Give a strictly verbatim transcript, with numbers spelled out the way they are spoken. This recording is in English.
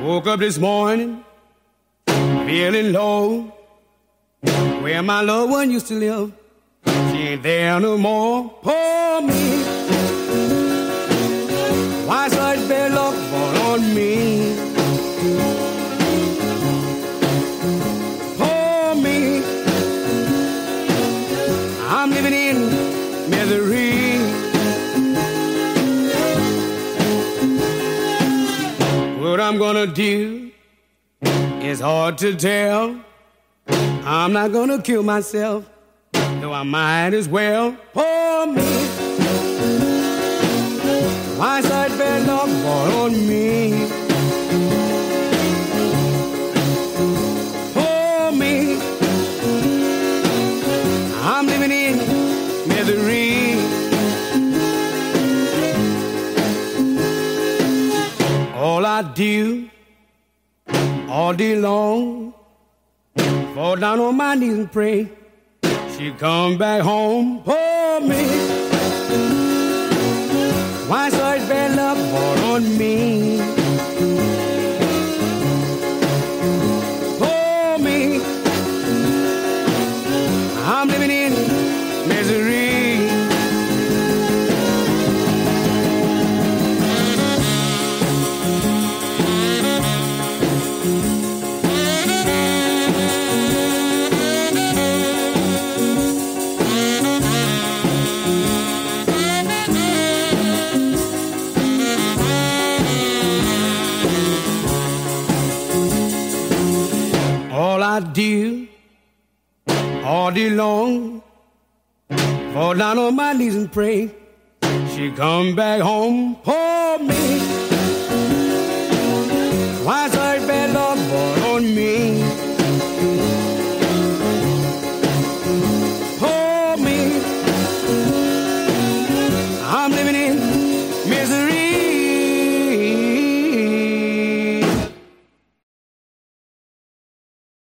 Woke up this morning, feeling low. Where my loved one used to live, she ain't there no more. Poor me, why such bad luck fall on me? Poor me, I'm living in misery. What I'm gonna do is hard to tell. I'm not gonna kill myself, though I might as well. Poor me, why such bad luck fall on me? Poor me, I'm living in misery. All I do all day long, fall down on my knees and pray she come back home. Poor me, why such bad luck fall on me? Poor me, I'm living in misery. All I do all day long, fall down on my knees and pray she come back home. Poor me,